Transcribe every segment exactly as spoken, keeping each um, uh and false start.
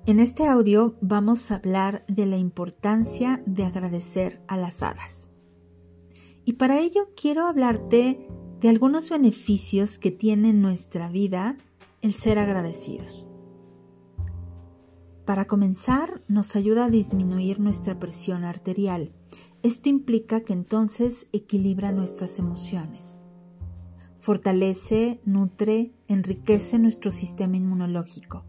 En este audio vamos a hablar de la importancia de agradecer a las hadas. Y para ello quiero hablarte de algunos beneficios que tiene en nuestra vida el ser agradecidos. Para comenzar, nos ayuda a disminuir nuestra presión arterial. Esto implica que entonces equilibra nuestras emociones. Fortalece, nutre, enriquece nuestro sistema inmunológico.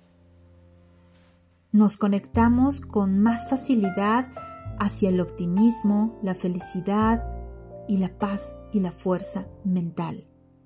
Nos conectamos con más facilidad hacia el optimismo, la felicidad y la paz y la fuerza mental.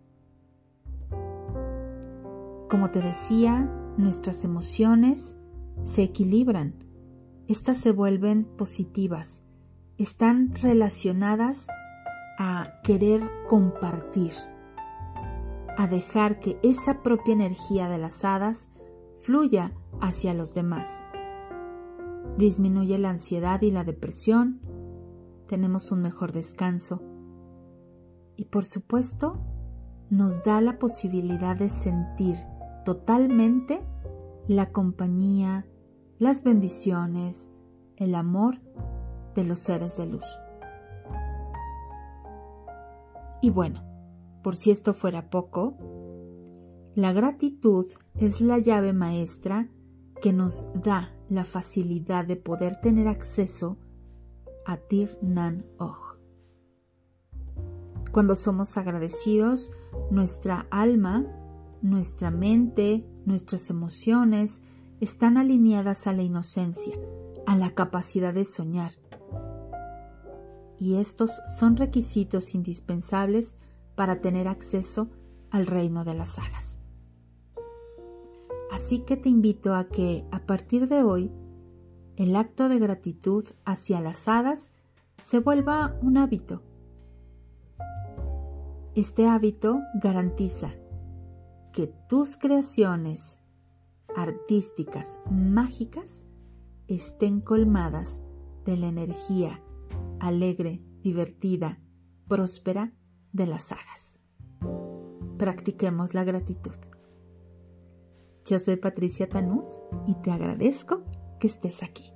Como te decía, nuestras emociones se equilibran. Estas se vuelven positivas. Están relacionadas a querer compartir, a dejar que esa propia energía de las hadas fluya hacia los demás. Disminuye la ansiedad y la depresión, tenemos un mejor descanso y, por supuesto, nos da la posibilidad de sentir totalmente la compañía, las bendiciones, el amor de los seres de luz. Y bueno, por si esto fuera poco, la gratitud es la llave maestra que nos da la facilidad de poder tener acceso a Tir Nan Og. Cuando somos agradecidos, nuestra alma, nuestra mente, nuestras emociones están alineadas a la inocencia, a la capacidad de soñar. Y estos son requisitos indispensables para tener acceso al reino de las hadas. Así que te invito a que, a partir de hoy, el acto de gratitud hacia las hadas se vuelva un hábito. Este hábito garantiza que tus creaciones artísticas mágicas estén colmadas de la energía alegre, divertida, próspera de las hadas. Practiquemos la gratitud. Yo soy Patricia Tanús y te agradezco que estés aquí.